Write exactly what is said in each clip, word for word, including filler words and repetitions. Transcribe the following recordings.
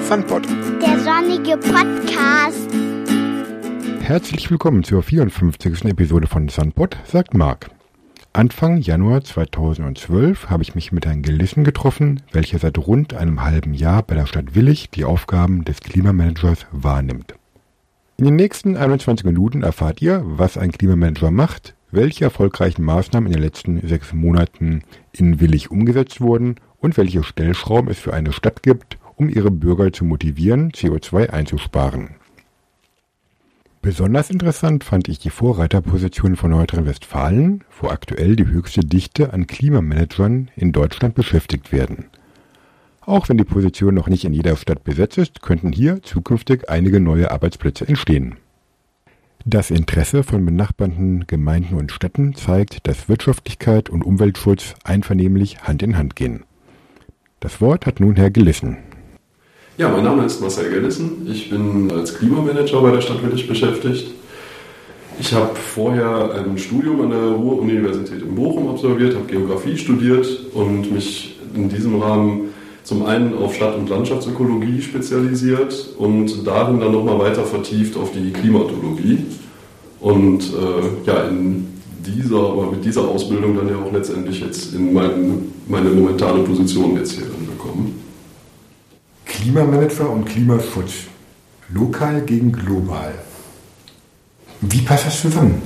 Sandpod. Der sonnige Podcast. Herzlich willkommen zur vierundfünfzigsten Episode von Sandpod, sagt Marc. Anfang Januar zweitausendzwölf habe ich mich mit Herrn Gelissen getroffen, welcher seit rund einem halben Jahr bei der Stadt Willich die Aufgaben des Klimamanagers wahrnimmt. In den nächsten einundzwanzig Minuten erfahrt ihr, was ein Klimamanager macht, welche erfolgreichen Maßnahmen in den letzten sechs Monaten in Willich umgesetzt wurden und welche Stellschrauben es für eine Stadt gibt, um ihre Bürger zu motivieren, C O zwei einzusparen. Besonders interessant fand ich die Vorreiterposition von Nordrhein-Westfalen, wo aktuell die höchste Dichte an Klimamanagern in Deutschland beschäftigt werden. Auch wenn die Position noch nicht in jeder Stadt besetzt ist, könnten hier zukünftig einige neue Arbeitsplätze entstehen. Das Interesse von benachbarten Gemeinden und Städten zeigt, dass Wirtschaftlichkeit und Umweltschutz einvernehmlich Hand in Hand gehen. Das Wort hat nun Herr Gelissen. Ja, mein Name ist Marcel Gelissen. Ich bin als Klimamanager bei der Stadt Willich beschäftigt. Ich habe vorher ein Studium an der Ruhr-Universität in Bochum absolviert, habe Geografie studiert und mich in diesem Rahmen zum einen auf Stadt- und Landschaftsökologie spezialisiert und darin dann nochmal weiter vertieft auf die Klimatologie. Und äh, ja, in dieser, aber mit dieser Ausbildung dann ja auch letztendlich jetzt in mein, meine momentane Position jetzt hier dann bekommen. Klimamanager und Klimaschutz. Lokal gegen global. Wie passt das zusammen?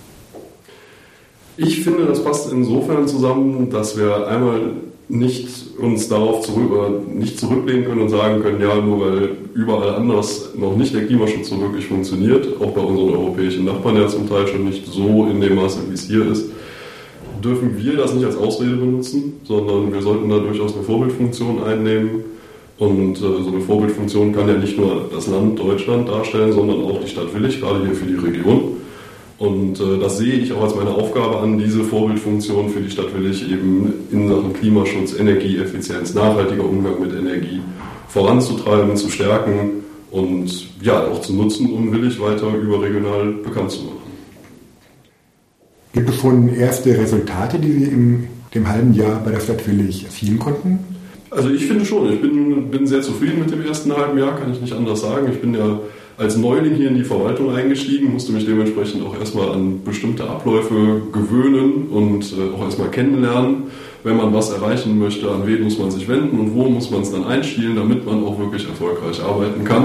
Ich finde, das passt insofern zusammen, dass wir einmal nicht uns darauf zurück, nicht zurücklehnen können und sagen können, ja, nur weil überall anders noch nicht der Klimaschutz so wirklich funktioniert, auch bei unseren europäischen Nachbarn ja zum Teil schon nicht so in dem Maße, wie es hier ist, dürfen wir das nicht als Ausrede benutzen, sondern wir sollten da durchaus eine Vorbildfunktion einnehmen. Und äh, so eine Vorbildfunktion kann ja nicht nur das Land Deutschland darstellen, sondern auch die Stadt Willich, gerade hier für die Region. Und äh, das sehe ich auch als meine Aufgabe an, diese Vorbildfunktion für die Stadt Willich eben in Sachen Klimaschutz, Energieeffizienz, nachhaltiger Umgang mit Energie voranzutreiben, zu stärken und ja auch zu nutzen, um Willich weiter überregional bekannt zu machen. Gibt es schon erste Resultate, die Sie in dem halben Jahr bei der Stadt Willich erzielen konnten? Also ich finde schon, ich bin, bin sehr zufrieden mit dem ersten halben Jahr, kann ich nicht anders sagen. Ich bin ja als Neuling hier in die Verwaltung eingestiegen, musste mich dementsprechend auch erstmal an bestimmte Abläufe gewöhnen und äh, auch erstmal kennenlernen, wenn man was erreichen möchte, an wen muss man sich wenden und wo muss man es dann einstielen, damit man auch wirklich erfolgreich arbeiten kann.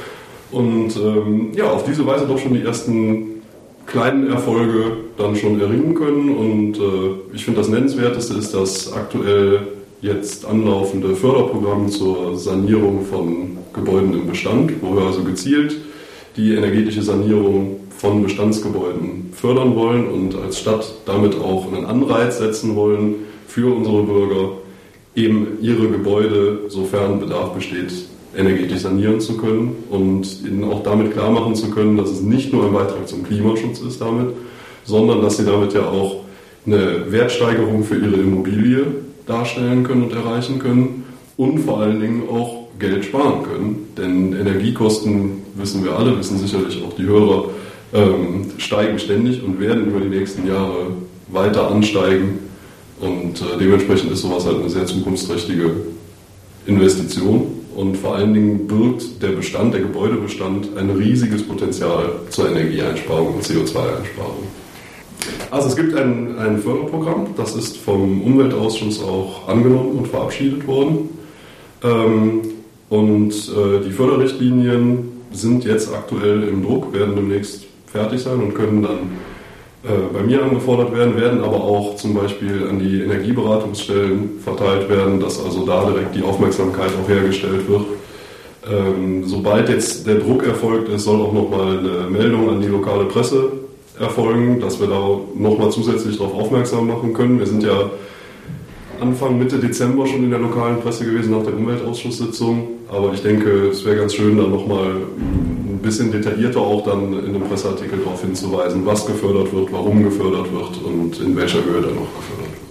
Und ähm, ja, auf diese Weise doch schon die ersten kleinen Erfolge dann schon erringen können. Und äh, ich finde, das Nennenswerteste ist, dass aktuell jetzt anlaufende Förderprogramm zur Sanierung von Gebäuden im Bestand, wo wir also gezielt die energetische Sanierung von Bestandsgebäuden fördern wollen und als Stadt damit auch einen Anreiz setzen wollen für unsere Bürger, eben ihre Gebäude, sofern Bedarf besteht, energetisch sanieren zu können und ihnen auch damit klar machen zu können, dass es nicht nur ein Beitrag zum Klimaschutz ist damit, sondern dass sie damit ja auch eine Wertsteigerung für ihre Immobilie darstellen können und erreichen können und vor allen Dingen auch Geld sparen können. Denn Energiekosten, wissen wir alle, wissen sicherlich auch die Hörer, ähm, steigen ständig und werden über die nächsten Jahre weiter ansteigen. Und äh, dementsprechend ist sowas halt eine sehr zukunftsträchtige Investition. Und vor allen Dingen birgt der Bestand, der Gebäudebestand, ein riesiges Potenzial zur Energieeinsparung und C O zwei Einsparung. Also es gibt ein, ein Förderprogramm, das ist vom Umweltausschuss auch angenommen und verabschiedet worden. Ähm, und äh, die Förderrichtlinien sind jetzt aktuell im Druck, werden demnächst fertig sein und können dann äh, bei mir angefordert werden, werden aber auch zum Beispiel an die Energieberatungsstellen verteilt werden, dass also da direkt die Aufmerksamkeit auch hergestellt wird. Ähm, sobald jetzt der Druck erfolgt ist, soll auch nochmal eine Meldung an die lokale Presse erfolgen, dass wir da nochmal zusätzlich darauf aufmerksam machen können. Wir sind ja Anfang, Mitte Dezember schon in der lokalen Presse gewesen nach der Umweltausschusssitzung, aber ich denke, es wäre ganz schön, da nochmal ein bisschen detaillierter auch dann in einem Presseartikel darauf hinzuweisen, was gefördert wird, warum gefördert wird und in welcher Höhe dann noch gefördert wird.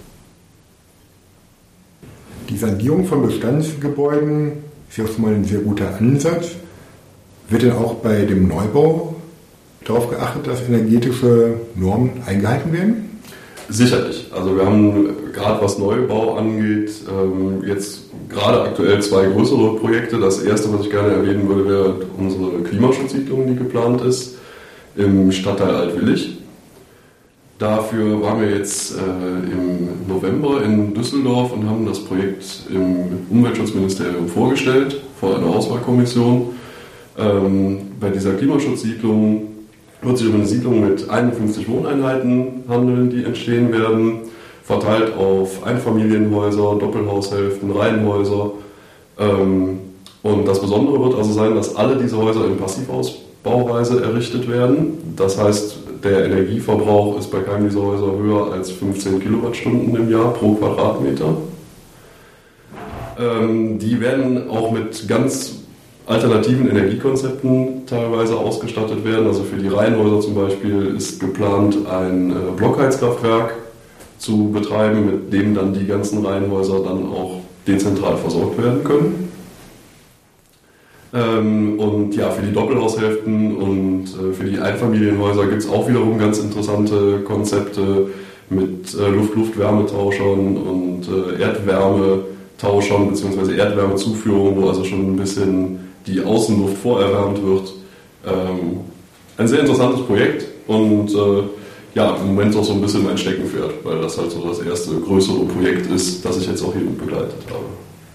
Die Sanierung von Bestandsgebäuden ist ja schon mal ein sehr guter Ansatz. Wird denn auch bei dem Neubau darauf geachtet, dass energetische Normen eingehalten werden? Sicherlich. Also wir haben gerade was Neubau angeht, jetzt gerade aktuell zwei größere Projekte. Das erste, was ich gerne erwähnen würde, wäre unsere Klimaschutzsiedlung, die geplant ist, im Stadtteil Altwillig. Dafür waren wir jetzt äh, im November in Düsseldorf und haben das Projekt im Umweltschutzministerium vorgestellt, vor einer Auswahlkommission. Ähm, bei dieser Klimaschutzsiedlung wird sich um eine Siedlung mit einundfünfzig Wohneinheiten handeln, die entstehen werden, verteilt auf Einfamilienhäuser, Doppelhaushälften, Reihenhäuser. Ähm, und das Besondere wird also sein, dass alle diese Häuser in Passivausbauweise errichtet werden. Das heißt, der Energieverbrauch ist bei keinem dieser Häuser höher als fünfzehn Kilowattstunden im Jahr pro Quadratmeter. Ähm, die werden auch mit ganz alternativen Energiekonzepten teilweise ausgestattet werden. Also für die Reihenhäuser zum Beispiel ist geplant, ein äh, Blockheizkraftwerk zu betreiben, mit dem dann die ganzen Reihenhäuser dann auch dezentral versorgt werden können. Ähm, und ja, für die Doppelhaushälften und äh, für die Einfamilienhäuser gibt es auch wiederum ganz interessante Konzepte mit äh, Luft-Luft-Wärmetauschern und äh, Erdwärmetauschern bzw. Erdwärmezuführung, wo also schon ein bisschen die Außenluft vorerwärmt wird. Ähm, ein sehr interessantes Projekt und äh, ja, im Moment auch so ein bisschen mein Steckenpferd, weil das halt so das erste größere Projekt ist, das ich jetzt auch hier begleitet habe.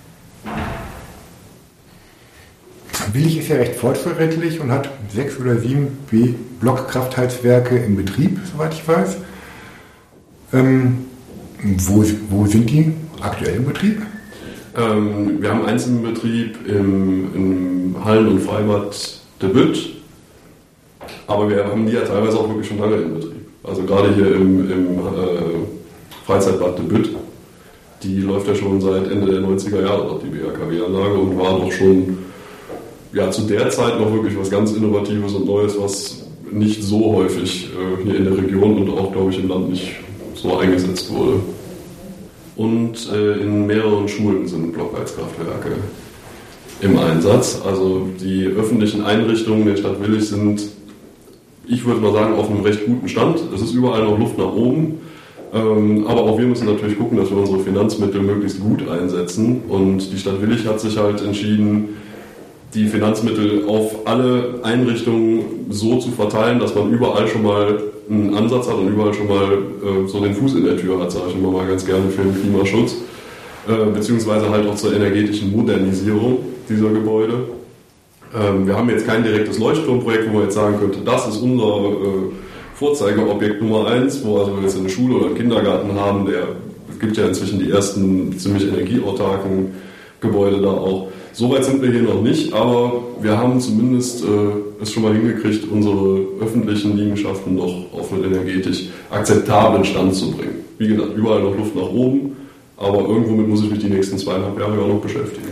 Willig ist ja recht fortschrittlich und hat sechs oder sieben Blockkraftheizwerke im Betrieb, soweit ich weiß. Ähm, wo, wo sind die aktuell im Betrieb? Ähm, wir haben eins im Betrieb im, im Hallen- und Freibad de Bütt, aber wir haben die ja teilweise auch wirklich schon lange in Betrieb. Also gerade hier im, im äh, Freizeitbad de Bütt, die läuft ja schon seit Ende der neunziger Jahre dort, die B H K W-Anlage, und war doch schon ja, zu der Zeit noch wirklich was ganz Innovatives und Neues, was nicht so häufig äh, hier in der Region und auch, glaube ich, im Land nicht so eingesetzt wurde. Und äh, in mehreren Schulen sind Blockheizkraftwerke im Einsatz. Also die öffentlichen Einrichtungen der Stadt Willig sind, ich würde mal sagen, auf einem recht guten Stand. Es ist überall noch Luft nach oben. Ähm, aber auch wir müssen natürlich gucken, dass wir unsere Finanzmittel möglichst gut einsetzen. Und die Stadt Willig hat sich halt entschieden, die Finanzmittel auf alle Einrichtungen so zu verteilen, dass man überall schon mal einen Ansatz hat und überall schon mal äh, so den Fuß in der Tür hat, sage ich immer mal ganz gerne, für den Klimaschutz, äh, beziehungsweise halt auch zur energetischen Modernisierung dieser Gebäude. Ähm, wir haben jetzt kein direktes Leuchtturmprojekt, wo man jetzt sagen könnte, das ist unser äh, Vorzeigeobjekt Nummer eins, wo also wir jetzt eine Schule oder einen Kindergarten haben, der, es gibt ja inzwischen die ersten ziemlich energieautarken Gebäude da auch. Soweit sind wir hier noch nicht, aber wir haben zumindest äh, es schon mal hingekriegt, unsere öffentlichen Liegenschaften doch auf einen energetisch akzeptablen Stand zu bringen. Wie gesagt, überall noch Luft nach oben, aber irgendwo mit muss ich mich die nächsten zweieinhalb Jahre auch noch beschäftigen.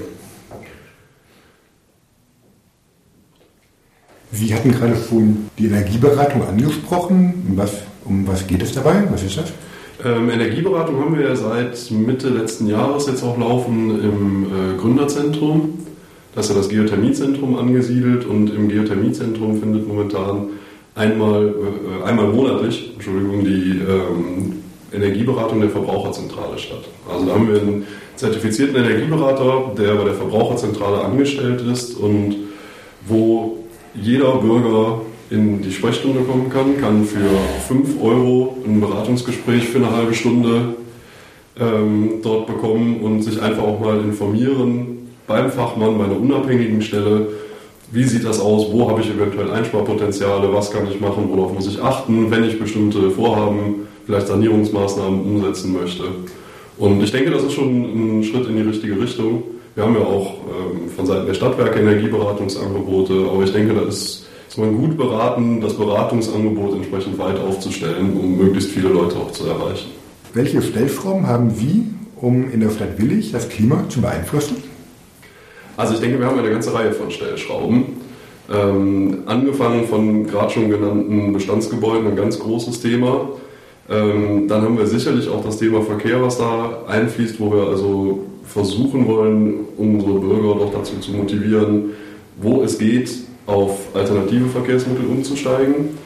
Sie hatten gerade schon die Energieberatung angesprochen. Was, um was geht es dabei? Was ist das? Ähm, Energieberatung haben wir ja seit Mitte letzten Jahres jetzt auch laufen im äh, Gründerzentrum. Da ist ja das Geothermiezentrum angesiedelt und im Geothermiezentrum findet momentan einmal, äh, einmal monatlich Entschuldigung, die ähm, Energieberatung der Verbraucherzentrale statt. Also da haben wir einen zertifizierten Energieberater, der bei der Verbraucherzentrale angestellt ist und wo jeder Bürger in die Sprechstunde kommen kann, kann für fünf Euro ein Beratungsgespräch für eine halbe Stunde ähm, dort bekommen und sich einfach auch mal informieren beim Fachmann, bei einer unabhängigen Stelle, wie sieht das aus, wo habe ich eventuell Einsparpotenziale, was kann ich machen, worauf muss ich achten, wenn ich bestimmte Vorhaben, vielleicht Sanierungsmaßnahmen umsetzen möchte. Und ich denke, das ist schon ein Schritt in die richtige Richtung. Wir haben ja auch ähm, von Seiten der Stadtwerke Energieberatungsangebote, aber ich denke, da ist ist man gut beraten, das Beratungsangebot entsprechend weit aufzustellen, um möglichst viele Leute auch zu erreichen. Welche Stellschrauben haben Sie, um in der Stadt Willig das Klima zu beeinflussen? Also ich denke, wir haben eine ganze Reihe von Stellschrauben. Ähm, angefangen von gerade schon genannten Bestandsgebäuden, ein ganz großes Thema. Ähm, dann haben wir sicherlich auch das Thema Verkehr, was da einfließt, wo wir also versuchen wollen, unsere Bürger doch dazu zu motivieren, wo es geht, auf alternative Verkehrsmittel umzusteigen.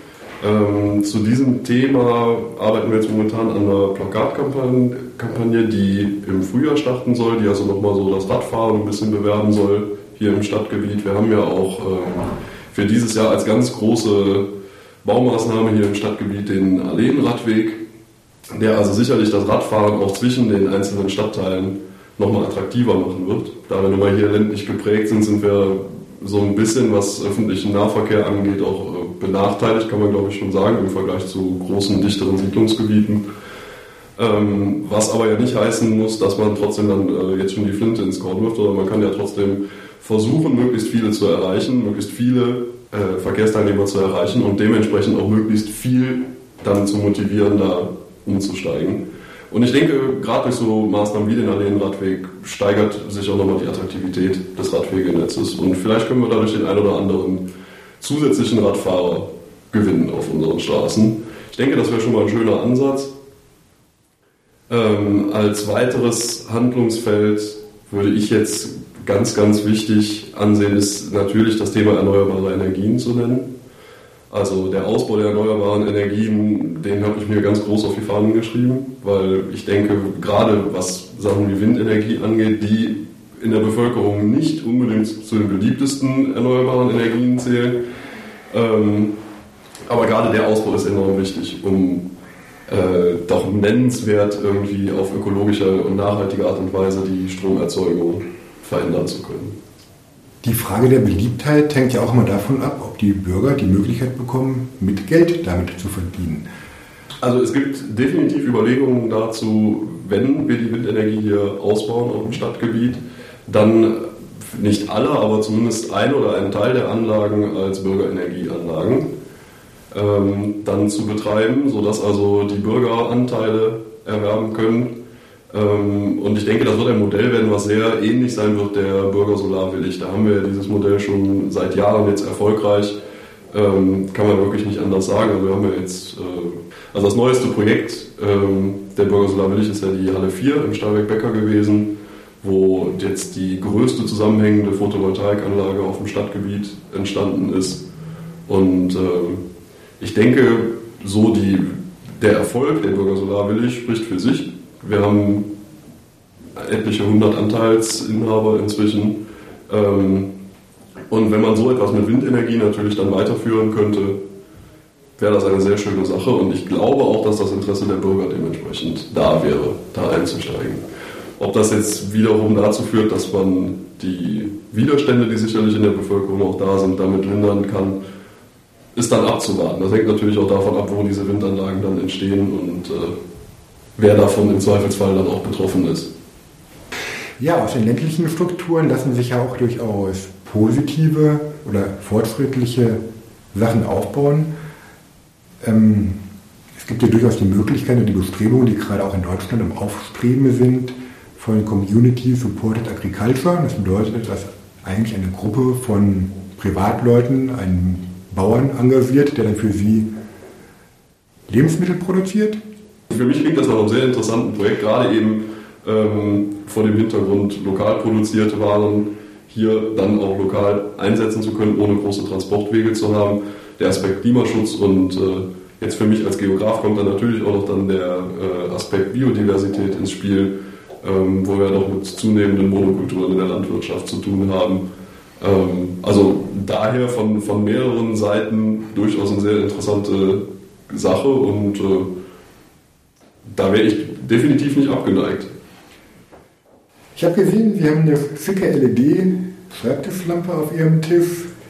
Ähm, zu diesem Thema arbeiten wir jetzt momentan an einer Plakatkampagne, die im Frühjahr starten soll, die also nochmal so das Radfahren ein bisschen bewerben soll hier im Stadtgebiet. Wir haben ja auch ähm, für dieses Jahr als ganz große Baumaßnahme hier im Stadtgebiet den Alleenradweg, der also sicherlich das Radfahren auch zwischen den einzelnen Stadtteilen nochmal attraktiver machen wird. Da wir nun mal hier ländlich geprägt sind, sind wir so ein bisschen, was öffentlichen Nahverkehr angeht, auch benachteiligt, kann man glaube ich schon sagen, im Vergleich zu großen, dichteren Siedlungsgebieten. Ähm, was aber ja nicht heißen muss, dass man trotzdem dann äh, jetzt schon die Flinte ins Korn wirft, sondern man kann ja trotzdem versuchen, möglichst viele zu erreichen, möglichst viele äh, Verkehrsteilnehmer zu erreichen und dementsprechend auch möglichst viel dann zu motivieren, da umzusteigen. Und ich denke, gerade durch so Maßnahmen wie den Alleenradweg steigert sich auch nochmal die Attraktivität des Radwegenetzes. Und vielleicht können wir dadurch den einen oder anderen zusätzlichen Radfahrer gewinnen auf unseren Straßen. Ich denke, das wäre schon mal ein schöner Ansatz. Ähm, als weiteres Handlungsfeld würde ich jetzt ganz, ganz wichtig ansehen, ist natürlich das Thema erneuerbare Energien zu nennen. Also der Ausbau der erneuerbaren Energien, den habe ich mir ganz groß auf die Fahnen geschrieben, weil ich denke, gerade was Sachen wie Windenergie angeht, die in der Bevölkerung nicht unbedingt zu den beliebtesten erneuerbaren Energien zählen. Ähm, aber gerade der Ausbau ist enorm wichtig, um äh, doch nennenswert irgendwie auf ökologische und nachhaltige Art und Weise die Stromerzeugung verändern zu können. Die Frage der Beliebtheit hängt ja auch immer davon ab, ob die Bürger die Möglichkeit bekommen, mit Geld damit zu verdienen. Also es gibt definitiv Überlegungen dazu, wenn wir die Windenergie hier ausbauen auf dem Stadtgebiet, dann nicht alle, aber zumindest ein oder einen Teil der Anlagen als Bürgerenergieanlagen ähm, dann zu betreiben, sodass also die Bürger Anteile erwerben können. Ähm, und ich denke, das wird ein Modell werden, was sehr ähnlich sein wird der Bürger Solarwillig. Da haben wir dieses Modell schon seit Jahren jetzt erfolgreich. Ähm, kann man wirklich nicht anders sagen. Also wir haben ja jetzt, äh, also das neueste Projekt ähm, der Bürger Solarwillig ist ja die Halle vier im Stahlwerk-Becker gewesen, wo jetzt die größte zusammenhängende Photovoltaikanlage auf dem Stadtgebiet entstanden ist. Und äh, ich denke, so die, der Erfolg der Bürger Solarwillig spricht für sich. Wir haben etliche hundert Anteilsinhaber inzwischen. Ähm, und wenn man so etwas mit Windenergie natürlich dann weiterführen könnte, wäre das eine sehr schöne Sache. Und ich glaube auch, dass das Interesse der Bürger dementsprechend da wäre, da einzusteigen. Ob das jetzt wiederum dazu führt, dass man die Widerstände, die sicherlich in der Bevölkerung auch da sind, damit lindern kann, ist dann abzuwarten. Das hängt natürlich auch davon ab, wo diese Windanlagen dann entstehen und äh, wer davon im Zweifelsfall dann auch betroffen ist. Ja, aus den ländlichen Strukturen lassen sich ja auch durchaus positive oder fortschrittliche Sachen aufbauen. Ähm, es gibt ja durchaus die Möglichkeit und die Bestrebungen, die gerade auch in Deutschland im Aufstreben sind, von Community Supported Agriculture. Das bedeutet, dass eigentlich eine Gruppe von Privatleuten einen Bauern engagiert, der dann für sie Lebensmittel produziert. Für mich klingt das nach einem sehr interessanten Projekt, gerade eben ähm, vor dem Hintergrund lokal produzierte Waren hier dann auch lokal einsetzen zu können, ohne große Transportwege zu haben. Der Aspekt Klimaschutz und äh, jetzt für mich als Geograf kommt dann natürlich auch noch dann der äh, Aspekt Biodiversität ins Spiel, ähm, wo wir noch mit zunehmenden Monokulturen in der Landwirtschaft zu tun haben. Ähm, also daher von, von mehreren Seiten durchaus eine sehr interessante Sache und äh, da wäre ich definitiv nicht abgeneigt. Ich habe gesehen, Sie haben eine schicke L E D-Schreibtischlampe auf Ihrem Tisch.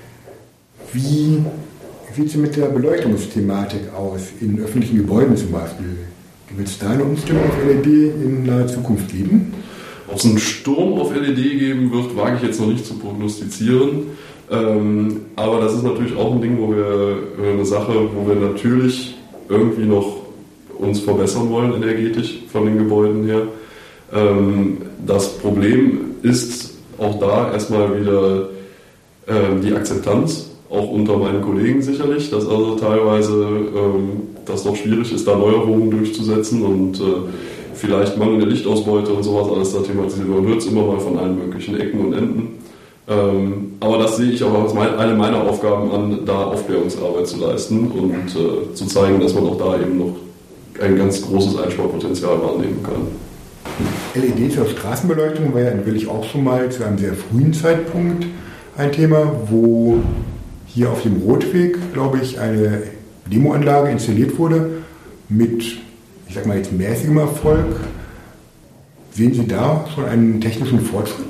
Wie sieht es mit der Beleuchtungsthematik aus, in öffentlichen Gebäuden zum Beispiel? Wird es da eine Umstellung auf L E D in naher Zukunft geben? Ob es einen Sturm auf L E D geben wird, wage ich jetzt noch nicht zu prognostizieren. Ähm, aber das ist natürlich auch ein Ding, wo wir eine Sache, wo wir natürlich irgendwie noch uns verbessern wollen energetisch von den Gebäuden her. Ähm, das Problem ist auch da erstmal wieder ähm, die Akzeptanz, auch unter meinen Kollegen sicherlich, dass also teilweise ähm, das doch schwierig ist, da Neuerungen durchzusetzen und äh, vielleicht mangelnde Lichtausbeute und sowas alles da thematisiert. Man hört es immer mal von allen möglichen Ecken und Enden. Ähm, aber das sehe ich auch als mein, eine meiner Aufgaben an, da Aufklärungsarbeit zu leisten und äh, zu zeigen, dass man auch da eben noch ein ganz großes Einsparpotenzial wahrnehmen kann. L E D zur Straßenbeleuchtung war ja in Willich auch schon mal zu einem sehr frühen Zeitpunkt ein Thema, wo hier auf dem Rotweg, glaube ich, eine Demoanlage installiert wurde mit, ich sag mal jetzt mäßigem Erfolg. Sehen Sie da schon einen technischen Fortschritt?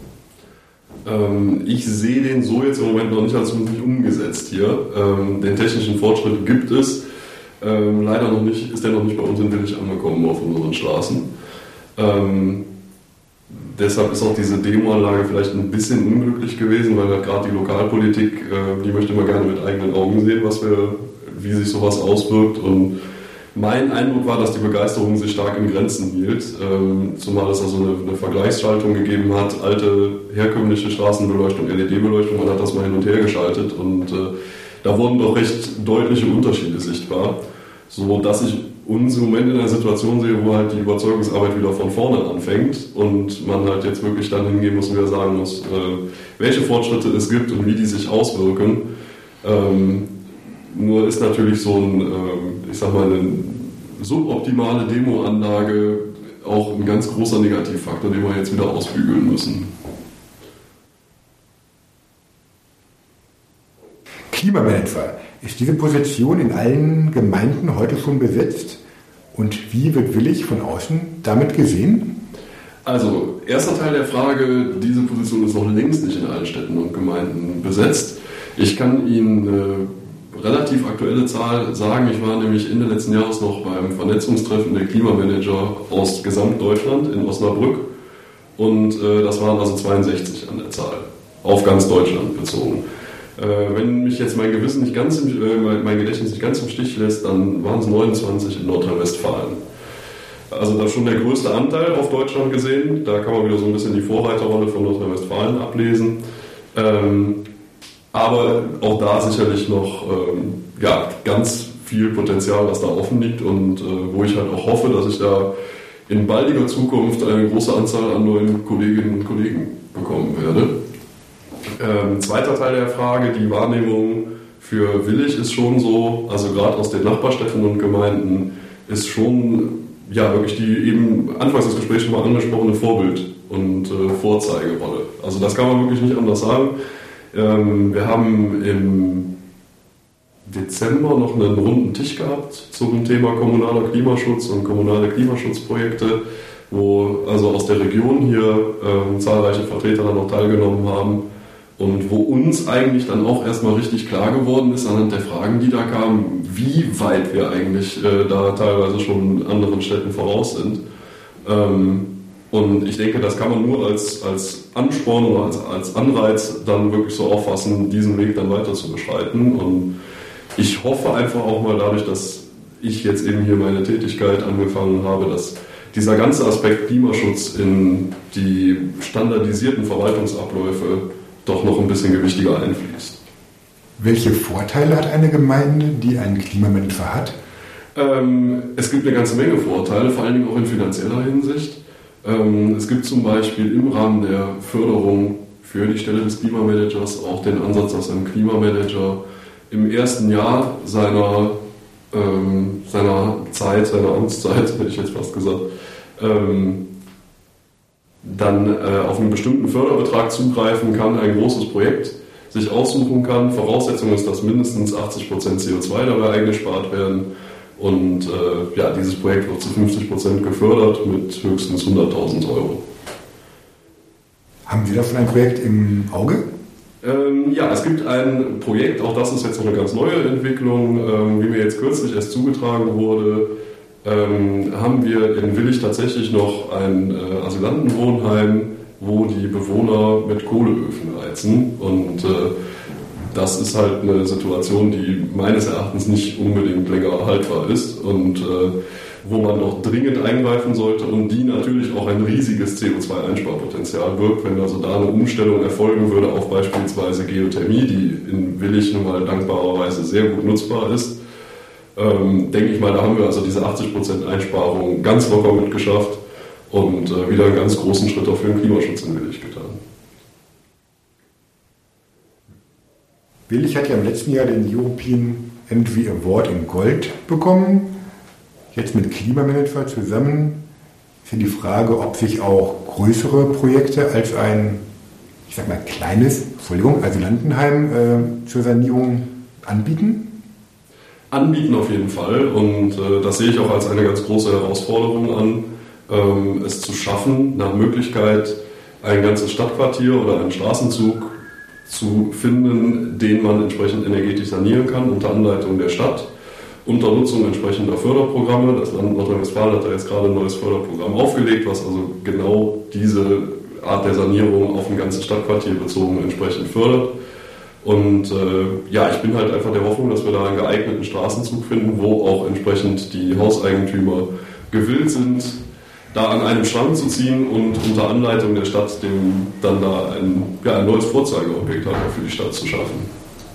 Ähm, ich sehe den so jetzt im Moment noch nicht als wirklich umgesetzt hier. Ähm, den technischen Fortschritt gibt es. Ähm, leider noch nicht, ist der noch nicht bei uns in Willich angekommen auf unseren Straßen. Ähm, deshalb ist auch diese Demoanlage vielleicht ein bisschen unglücklich gewesen, weil halt gerade die Lokalpolitik, äh, die möchte man gerne mit eigenen Augen sehen, was wir, wie sich sowas auswirkt. Und mein Eindruck war, dass die Begeisterung sich stark in Grenzen hielt, ähm, zumal es also eine, eine Vergleichsschaltung gegeben hat, alte herkömmliche Straßenbeleuchtung, L E D-Beleuchtung, man hat das mal hin und her geschaltet und äh, da wurden doch recht deutliche Unterschiede sichtbar, so dass ich uns im Moment in einer Situation sehe, wo halt die Überzeugungsarbeit wieder von vorne anfängt und man halt jetzt wirklich dann hingehen muss und wieder sagen muss, äh, welche Fortschritte es gibt und wie die sich auswirken. Ähm, Nur ist natürlich so ein, ich sag mal, eine suboptimale Demoanlage auch ein ganz großer Negativfaktor, den wir jetzt wieder ausbügeln müssen. Klimamanager. Ist diese Position in allen Gemeinden heute schon besetzt? Und wie wird Willich von außen damit gesehen? Also, erster Teil der Frage, diese Position ist noch längst nicht in allen Städten und Gemeinden besetzt. Ich kann Ihnen eine relativ aktuelle Zahl sagen. Ich war nämlich Ende letzten Jahres noch beim Vernetzungstreffen der Klimamanager aus Gesamtdeutschland in Osnabrück und äh, das waren also zweiundsechzig an der Zahl, auf ganz Deutschland bezogen. Äh, wenn mich jetzt mein Gewissen nicht ganz im, äh, mein Gedächtnis nicht ganz im Stich lässt, dann waren es neunundzwanzig in Nordrhein-Westfalen. Also das ist schon der größte Anteil auf Deutschland gesehen. Da kann man wieder so ein bisschen die Vorreiterrolle von Nordrhein-Westfalen ablesen. Ähm, aber auch da sicherlich noch ähm, ja, ganz viel Potenzial, was da offen liegt und äh, wo ich halt auch hoffe, dass ich da in baldiger Zukunft eine große Anzahl an neuen Kolleginnen und Kollegen bekommen werde. Ähm, zweiter Teil der Frage, die Wahrnehmung für Willich ist schon so, also gerade aus den Nachbarstädten und Gemeinden, ist schon ja wirklich die eben anfangs des Gesprächs schon mal angesprochene Vorbild- und äh, Vorzeigerolle. Also das kann man wirklich nicht anders sagen. Ähm, wir haben im Dezember noch einen runden Tisch gehabt zum Thema kommunaler Klimaschutz und kommunale Klimaschutzprojekte, wo also aus der Region hier ähm, zahlreiche Vertreter dann noch teilgenommen haben und wo uns eigentlich dann auch erstmal richtig klar geworden ist anhand der Fragen, die da kamen, wie weit wir eigentlich äh, da teilweise schon anderen Städten voraus sind. Ähm, und ich denke, das kann man nur als, als Ansporn oder als, als Anreiz dann wirklich so auffassen, diesen Weg dann weiter zu beschreiten. Und ich hoffe einfach auch mal dadurch, dass ich jetzt eben hier meine Tätigkeit angefangen habe, dass dieser ganze Aspekt Klimaschutz in die standardisierten Verwaltungsabläufe doch noch ein bisschen gewichtiger einfließt. Welche Vorteile hat eine Gemeinde, die einen Klimamanager hat? Ähm, es gibt eine ganze Menge Vorteile, vor allen Dingen auch in finanzieller Hinsicht. Ähm, es gibt zum Beispiel im Rahmen der Förderung für die Stelle des Klimamanagers auch den Ansatz, dass ein Klimamanager im ersten Jahr seiner, ähm, seiner Zeit, seiner Amtszeit, hätte ich jetzt fast gesagt, ähm, dann äh, auf einen bestimmten Förderbetrag zugreifen kann, ein großes Projekt sich aussuchen kann. Voraussetzung ist, dass mindestens achtzig Prozent C O zwei dabei eingespart werden. Und äh, ja, dieses Projekt wird zu fünfzig Prozent gefördert mit höchstens hunderttausend Euro. Haben Sie davon ein Projekt im Auge? Ähm, ja, es gibt ein Projekt, auch das ist jetzt noch eine ganz neue Entwicklung, ähm, wie mir jetzt kürzlich erst zugetragen wurde, ähm, haben wir in Willich tatsächlich noch ein äh, Asylantenwohnheim, wo die Bewohner mit Kohleöfen heizen. Und äh, das ist halt eine Situation, die meines Erachtens nicht unbedingt länger haltbar ist und äh, wo man doch dringend eingreifen sollte und die natürlich auch ein riesiges C O zwei Einsparpotenzial birgt, wenn also da eine Umstellung erfolgen würde auf beispielsweise Geothermie, die in Willich nun mal dankbarerweise sehr gut nutzbar ist. Ähm, denke ich mal, da haben wir also diese achtzig Prozent Einsparung ganz locker mitgeschafft und äh, wieder einen ganz großen Schritt auch für den Klimaschutz in Willich getan. Willich hat ja im letzten Jahr den European Energy Award in Gold bekommen. Jetzt mit Klimamanager zusammen ist ja die Frage, ob sich auch größere Projekte als ein, ich sag mal, kleines, Entschuldigung, Asylantenheim äh, zur Sanierung anbieten? Anbieten auf jeden Fall, und äh, das sehe ich auch als eine ganz große Herausforderung an, ähm, es zu schaffen, nach Möglichkeit ein ganzes Stadtquartier oder einen Straßenzug zu finden, den man entsprechend energetisch sanieren kann, unter Anleitung der Stadt, unter Nutzung entsprechender Förderprogramme. Das Land Nordrhein-Westfalen hat da jetzt gerade ein neues Förderprogramm aufgelegt, was also genau diese Art der Sanierung auf ein ganzes Stadtquartier bezogen entsprechend fördert. Und äh, ja, ich bin halt einfach der Hoffnung, dass wir da einen geeigneten Straßenzug finden, wo auch entsprechend die Hauseigentümer gewillt sind, da an einem Strang zu ziehen und unter Anleitung der Stadt dem dann da ein, ja, ein neues Vorzeigeobjekt halt für die Stadt zu schaffen.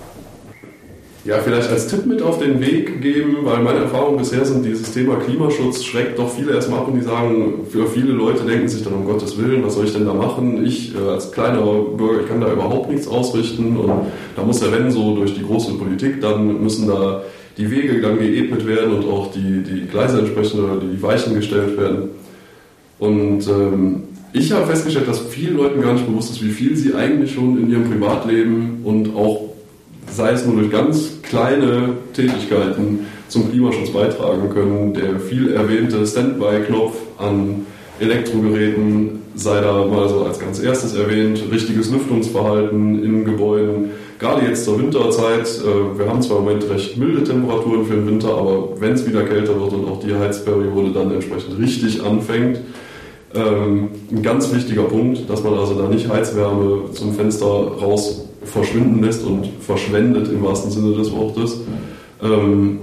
Ja, vielleicht als Tipp mit auf den Weg geben, weil meine Erfahrungen bisher sind, dieses Thema Klimaschutz schreckt doch viele erstmal ab und die sagen, für viele Leute denken sich dann, um Gottes Willen, was soll ich denn da machen? Ich äh, als kleiner Bürger, ich kann da überhaupt nichts ausrichten, und da muss ja, wenn so durch die große Politik, dann müssen da die Wege dann geebnet werden und auch die, die Gleise entsprechend oder die Weichen gestellt werden. Und ähm, ich habe festgestellt, dass vielen Leuten gar nicht bewusst ist, wie viel sie eigentlich schon in ihrem Privatleben und auch, sei es nur durch ganz kleine Tätigkeiten, zum Klimaschutz beitragen können. Der viel erwähnte Standby-Knopf an Elektrogeräten sei da mal so als ganz erstes erwähnt, richtiges Lüftungsverhalten in Gebäuden, gerade jetzt zur Winterzeit. Wir haben zwar im Moment recht milde Temperaturen für den Winter, aber wenn es wieder kälter wird und auch die Heizperiode dann entsprechend richtig anfängt, ein ganz wichtiger Punkt, dass man also da nicht Heizwärme zum Fenster raus verschwinden lässt und verschwendet im wahrsten Sinne des Wortes. Ähm,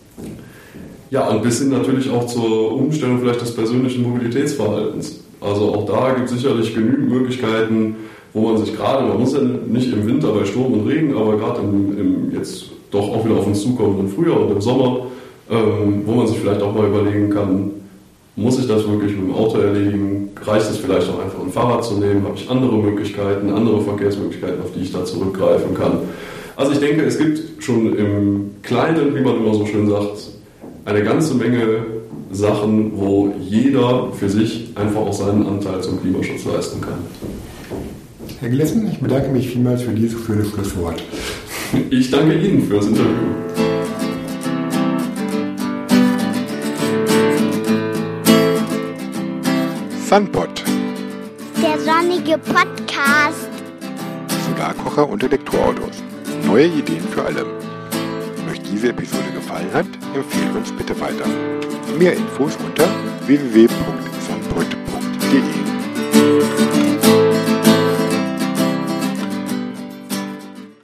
ja, und bis hin natürlich auch zur Umstellung vielleicht des persönlichen Mobilitätsverhaltens. Also auch da gibt es sicherlich genügend Möglichkeiten, wo man sich gerade, man muss ja nicht im Winter bei Sturm und Regen, aber gerade im, im jetzt doch auch wieder auf uns zukommenden Frühjahr und im Sommer, ähm, wo man sich vielleicht auch mal überlegen kann, muss ich das wirklich mit dem Auto erledigen? Reicht es vielleicht auch einfach ein Fahrrad zu nehmen? Habe ich andere Möglichkeiten, andere Verkehrsmöglichkeiten, auf die ich da zurückgreifen kann? Also ich denke, es gibt schon im Kleinen, wie man immer so schön sagt, eine ganze Menge Sachen, wo jeder für sich einfach auch seinen Anteil zum Klimaschutz leisten kann. Herr Glessen, ich bedanke mich vielmals für dieses schöne Schlusswort. Ich danke Ihnen für das Interview. Sunpod, Der sonnige Podcast. Solarkocher und Elektroautos. Neue Ideen für alle. Wenn euch diese Episode gefallen hat, empfehlt uns bitte weiter. Mehr Infos unter w w w punkt